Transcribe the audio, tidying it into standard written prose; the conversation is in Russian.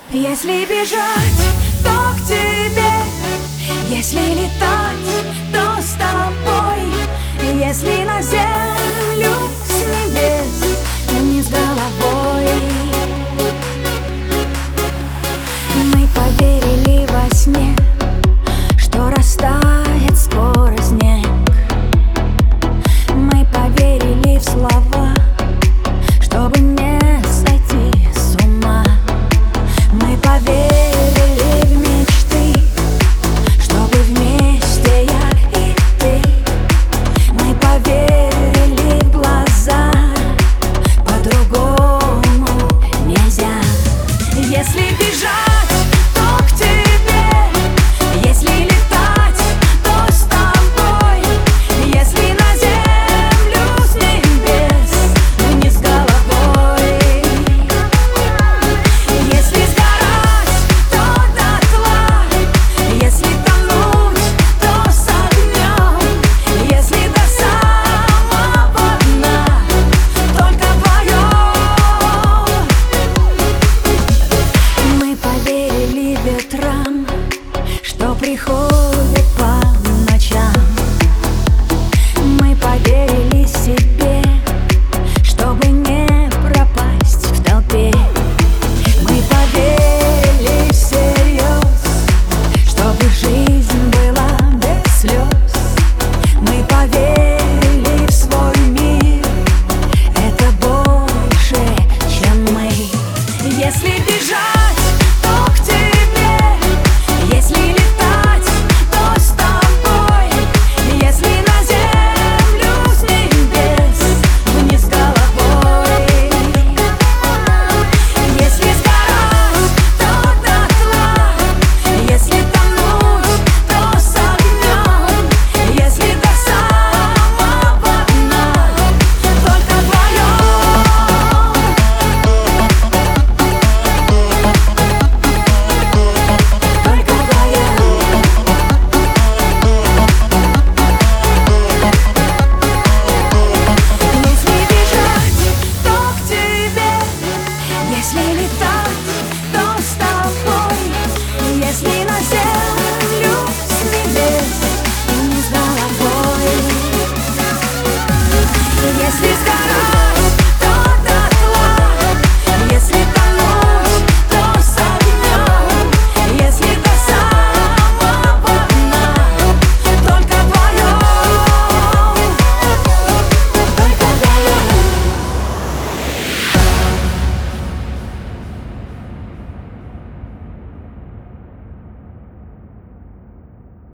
Если бежать, то к тебе. Если летать, то с тобой. Если на землю с небес, вниз головой. Мы поверили во сне, что растает скоро снег. Мы поверили в слова, чтобы не сойти с ума. Мы поверили в мечты, чтобы вместе я и ты. Мы поверили в глаза, по-другому нельзя. Если бежать, то к тебе. Если летать, то с тобой. Если на землю с небес, вниз головой. Если сгорать, то дотла. Если тонуть, то с огнем. Если до самого дна, только вдвоем. Мы поверили ветрам, что приходят по ночам. Мы поверили себе, чтобы не пропасть в толпе. Мы поверили всерьез, чтобы жизнь была без слез. Мы поверили в свой мир, это больше, чем мы. Если бежать, то к тебе. Если летать, то с тобой. Если на землю с небес, вниз головой. Если сгорать, то дотла. Если тонуть, то с огнем. Если до самого дна, только вдвоем. Только вдвоем. Если бежать, то к тебе. Если летать, то с тобой. Если на землю с небес, вниз головой. Если